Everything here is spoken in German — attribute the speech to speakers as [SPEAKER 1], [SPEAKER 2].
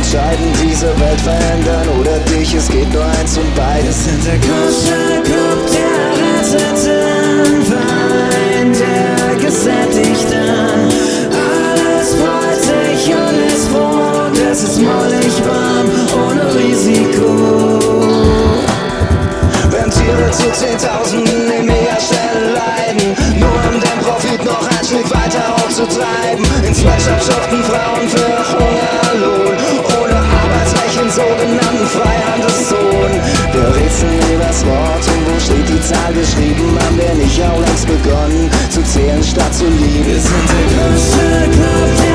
[SPEAKER 1] entscheiden, diese Welt verändern oder dich, es geht nur eins von beiden.
[SPEAKER 2] Wir sind der große Club der Retteten, Wein der Gesättigten. Alles freut sich und ist froh, es ist mollig warm, ohne Risiko.
[SPEAKER 1] Wenn Tiere zu Zehntausenden im Megastellen leiden, nur um den Profit noch ein Stück weiter hochzutreiben. In Sweatshops schuften Frauen für Hungerlohn, ohne Arbeitsrecht in sogenannten Freihandelszonen. Wir rätseln übers Wort und wo steht die Zahl geschrieben? Haben wir nicht auch längst begonnen zu zählen statt zu lieben?
[SPEAKER 2] Wir sind der große Club der